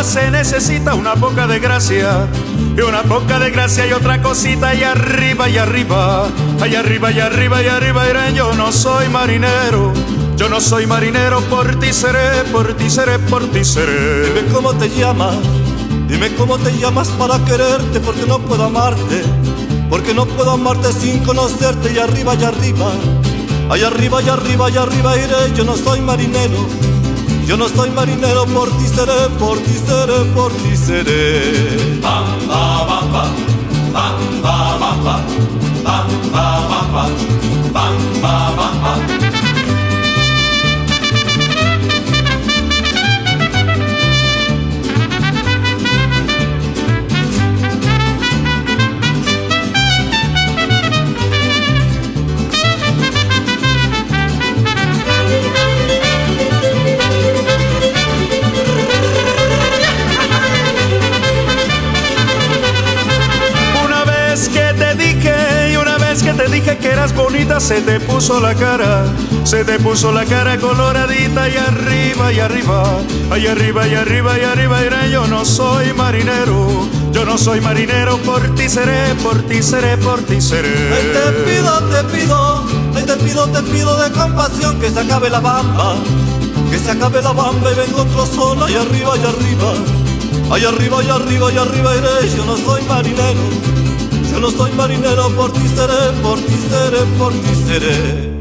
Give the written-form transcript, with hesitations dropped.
se necesita una poca de gracia, y una poca de gracia y otra cosita, y arriba y arriba, allá arriba y arriba y arriba iré. Yo no soy marinero, yo no soy marinero, por ti seré, por ti seré, por ti seré. Dime cómo te llamas, dime cómo te llamas para quererte, porque no puedo amarte, porque no puedo amarte sin conocerte. Y arriba y arriba, allá arriba y arriba y arriba iré. Yo no soy marinero, yo no soy marinero, por ti seré, por ti seré, por ti seré. Bam, ba, bam, ba. Bam, ba, bam, ba. Bam, ba, bam, ba. Bam, ba, bam, ba. Te dije que eras bonita, se te puso la cara, se te puso la cara coloradita. Y arriba y arriba, allá arriba y arriba y arriba iré. Yo no soy marinero, yo no soy marinero, por ti seré, por ti seré, por ti seré. Ay, te pido, te pido, ay, te pido, te pido de compasión, que se acabe la bamba, que se acabe la bamba y vengo otro sol. Allá arriba y arriba, allá arriba y arriba y arriba iré. Yo no soy marinero, yo no soy marinero, por ti seré, por ti seré, por ti seré.